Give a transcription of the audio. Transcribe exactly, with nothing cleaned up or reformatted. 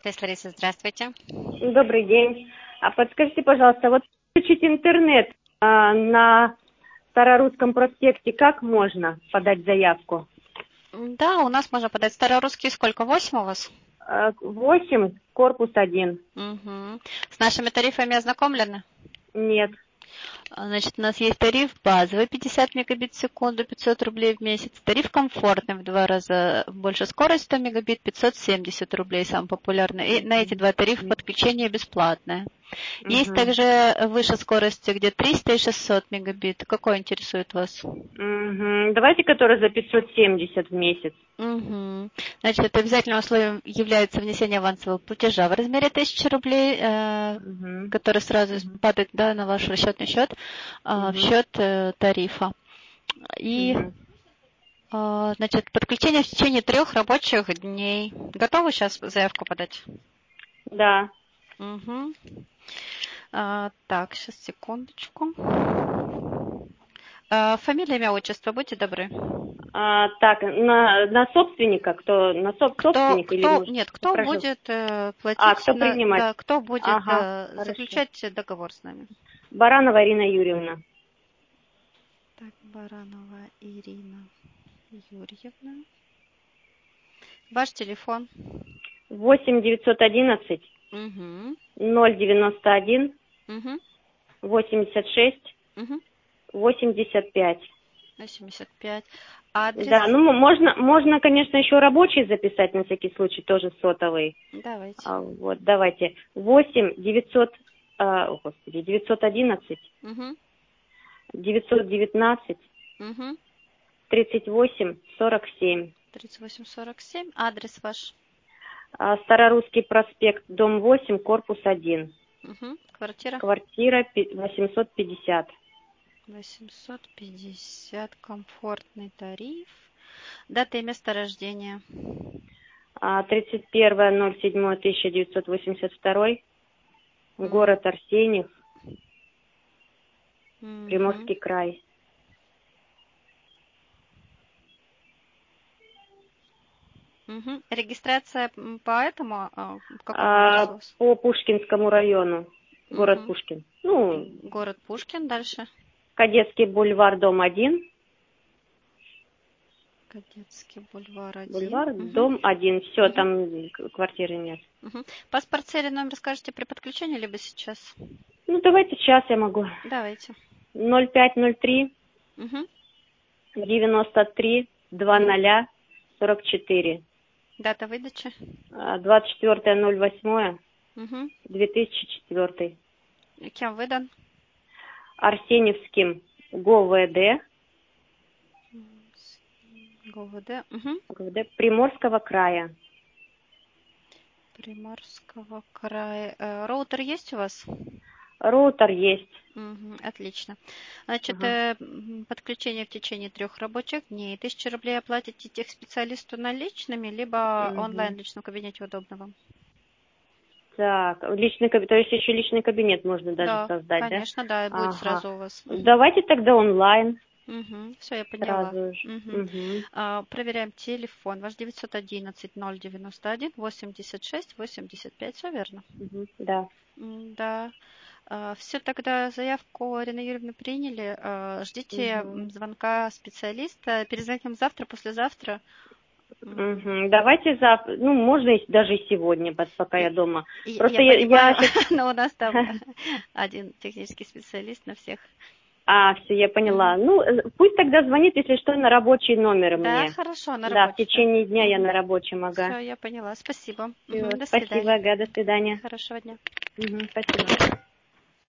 Здравствуйте, Лариса, здравствуйте. Добрый день. А подскажите, пожалуйста, вот включить интернет а, на Старорусском проспекте, как можно подать заявку? Да, у нас можно подать старорусский. Сколько? Восемь у вас? А, Восемь, корпус один. Угу. С нашими тарифами ознакомлены? Нет. Значит, у нас есть тариф базовый пятьдесят мегабит в секунду, пятьсот рублей в месяц. Тариф комфортный в два раза больше скорость, сто мегабит, пятьсот семьдесят рублей, самый популярный. И на эти два тарифа подключение бесплатное. Есть Угу. также выше скорости, где триста и шестьсот мегабит. Какой интересует вас? Угу. Давайте, который за пятьсот семьдесят в месяц. Угу. Значит, обязательным условием является внесение авансового платежа в размере тысячи рублей, э, Угу. который сразу падает, да, на ваш расчетный счет, э, Угу. в счет э, тарифа. И, Угу. э, значит, подключение в течение трех рабочих дней. Готовы сейчас заявку подать? Да. Угу. А, так, сейчас, секундочку. А, фамилия, имя, отчество, будьте добры. А, так, на, на собственника, кто на соб, Кто, собственник или кто, может нет, кто прожил? будет э, платить, А, кто на, принимать? да, кто будет Ага, э, хорошо. заключать договор с нами? Баранова Ирина Юрьевна. Так, Баранова Ирина Юрьевна. Ваш телефон? Восемь девятьсот одиннадцать Угу. ноль девяносто один Угу. восемьдесят шесть Угу. восемьдесят пять. восемьдесят пять. Адрес? Да, ну можно, можно, конечно, еще рабочий записать на всякий случай, тоже сотовый. Давайте. А, вот, давайте. Восемь девятьсот, а, о, господи, девятьсот одиннадцать Угу. девятьсот девятнадцать Угу. тридцать восемь сорок семь. тридцать восемь сорок семь. Адрес ваш? А, Старорусский проспект, дом восемь, корпус один. Угу. Квартира? Квартира восемьсот пятьдесят. восемьсот пятьдесят. Комфортный тариф. Дата и место рождения? тридцать первое ноль седьмое тысяча девятьсот восемьдесят второй. Город Арсеньев, Угу. Приморский край. Угу. Регистрация по этому? Какой А, адрес? по Пушкинскому району, город Угу. Пушкин. Ну, Город Пушкин, дальше. Кадетский бульвар, дом один. Кадетский бульвар один. Бульвар, Угу. дом один. Все, Угу. там квартиры нет. Угу. Паспорт серии номер скажете при подключении, либо сейчас? Ну, давайте сейчас я могу. Давайте. ноль пять ноль три Угу. девяносто три двадцать сорок четыре. Дата выдачи? двадцать четвёртое ноль восьмое Угу. две тысячи четвёртый. Кем выдан? Арсеньевским ГОВД. ГУВД. Угу. ГОВД Приморского края. Приморского края. Э, роутер есть у вас? Роутер есть. Угу. Отлично. Значит, Ага. э, подключение в течение трех рабочих дней. Тысячу рублей оплатите техспециалисту наличными, либо Угу. онлайн в личном кабинете удобно вам? Так, личный кабинет, то есть еще личный кабинет можно даже Да, создать, конечно, да, да? будет Ага. сразу у вас. Угу. Давайте тогда онлайн Угу. Все, я поняла. сразу же. Угу. Угу. А, проверяем телефон. Ваш девятьсот одиннадцать ноль девяносто один восемьдесят шесть восемьдесят пять. Все верно? Угу. Да. М, Да. А, все, тогда заявку Ирины Юрьевны приняли. А, ждите Угу. м, звонка специалиста. Перезвоним завтра, послезавтра. М, Угу. Давайте завтра, ну, можно и даже и сегодня, пос- пока я и- дома. и- Просто Я я, я понимаю, щас- но у нас там один технический специалист на всех. А, все, я Мгм. поняла. Ну, э, пусть тогда звонит, если что, на рабочий номер Да, мне. хорошо, на Да, в рабочий, да. течение дня я на рабочем, ага. Все, я поняла. Спасибо. Всё, Мгм, до спасибо, свидания. ага, до свидания. Хорошего дня. Угу, спасибо.